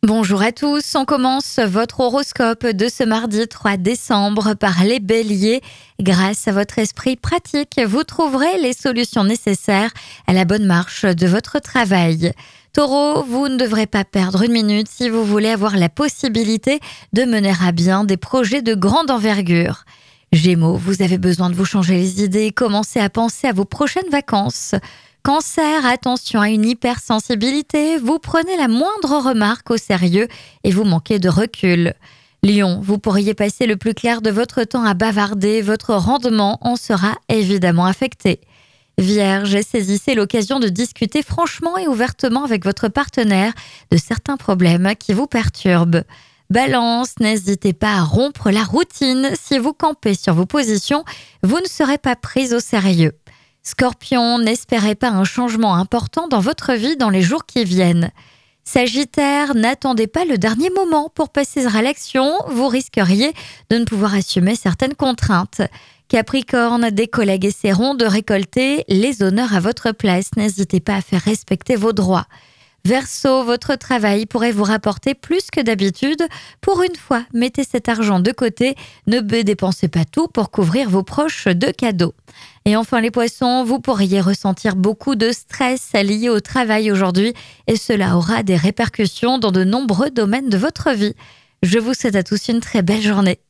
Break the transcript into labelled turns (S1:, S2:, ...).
S1: Bonjour à tous, on commence votre horoscope de ce mardi 3 décembre par les béliers. Grâce à votre esprit pratique, vous trouverez les solutions nécessaires à la bonne marche de votre travail. Taureau, vous ne devrez pas perdre une minute si vous voulez avoir la possibilité de mener à bien des projets de grande envergure. Gémeaux, vous avez besoin de vous changer les idées et commencer à penser à vos prochaines vacances. Cancer, attention à une hypersensibilité, vous prenez la moindre remarque au sérieux et vous manquez de recul. Lion, vous pourriez passer le plus clair de votre temps à bavarder, votre rendement en sera évidemment affecté. Vierge, saisissez l'occasion de discuter franchement et ouvertement avec votre partenaire de certains problèmes qui vous perturbent. Balance, n'hésitez pas à rompre la routine. Si vous campez sur vos positions, vous ne serez pas prise au sérieux. Scorpion, n'espérez pas un changement important dans votre vie dans les jours qui viennent. Sagittaire, n'attendez pas le dernier moment pour passer à l'action, vous risqueriez de ne pouvoir assumer certaines contraintes. Capricorne, des collègues essaieront de récolter les honneurs à votre place, n'hésitez pas à faire respecter vos droits. Verseau, votre travail pourrait vous rapporter plus que d'habitude. Pour une fois, mettez cet argent de côté. Ne dépensez pas tout pour couvrir vos proches de cadeaux. Et enfin les poissons, vous pourriez ressentir beaucoup de stress lié au travail aujourd'hui et cela aura des répercussions dans de nombreux domaines de votre vie. Je vous souhaite à tous une très belle journée.